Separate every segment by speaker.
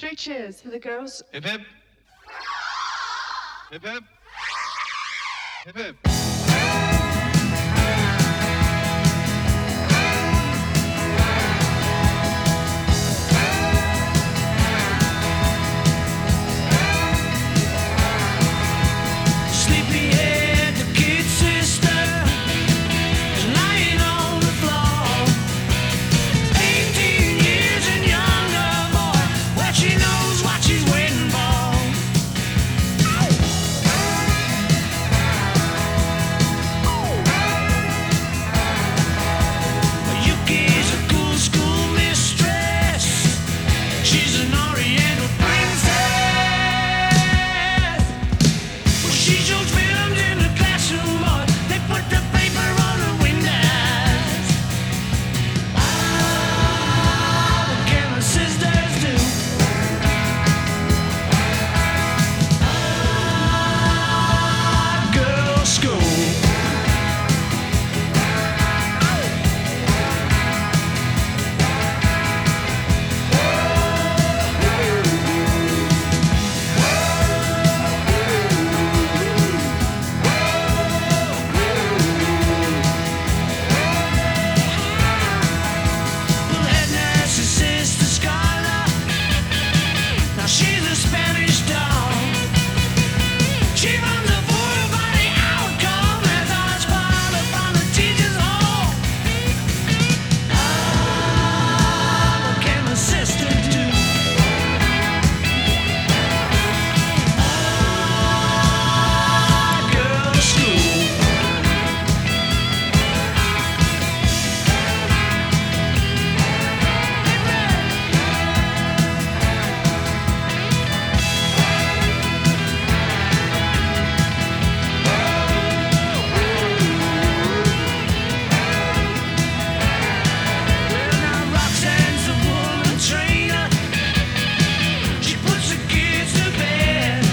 Speaker 1: Three cheers for the girls.
Speaker 2: Hip hip. Hip hip. Hip hip.
Speaker 3: Sleepyhead, the kid sister, is lying on the floor. 18 years and younger boy, well she knows what she's waiting for. Yuki's a cool school mistress. She's an oriental princess. Well, she shows films in the classroom, boy. They put the paper on the windows. What can the sisters do? Girls' school. Well, head nurse is Sister Scarlet. Now she's a Spanish doll. She runs a full-body outcome as ours piled upon the teacher's hall. What can the sister do? Girls' school. Well, now Roxanne's a woman trainer. She puts the kids to bed.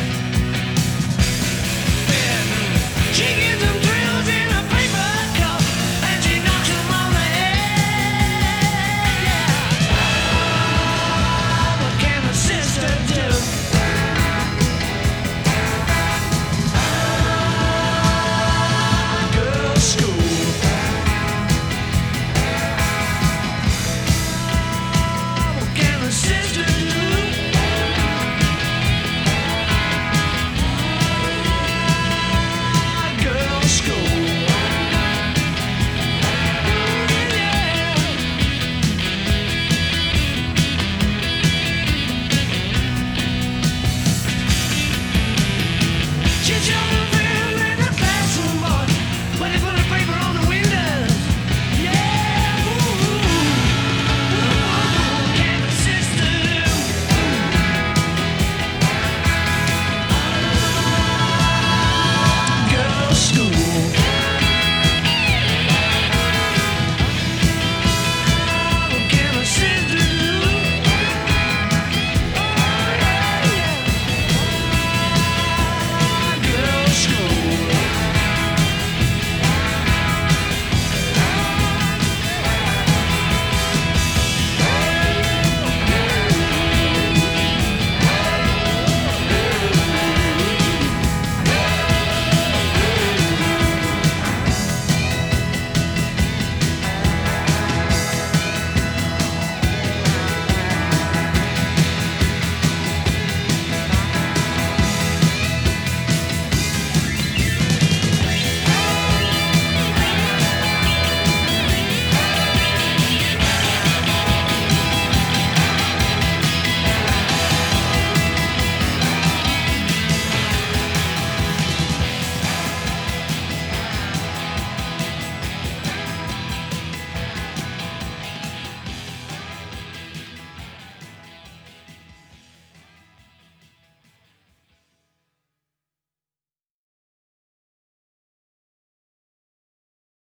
Speaker 3: She gives them drills in a paper cup, and she knocks them on the head. Yeah. What can a sister do? Girls' school. What can a sister do? Girls' school. She's young.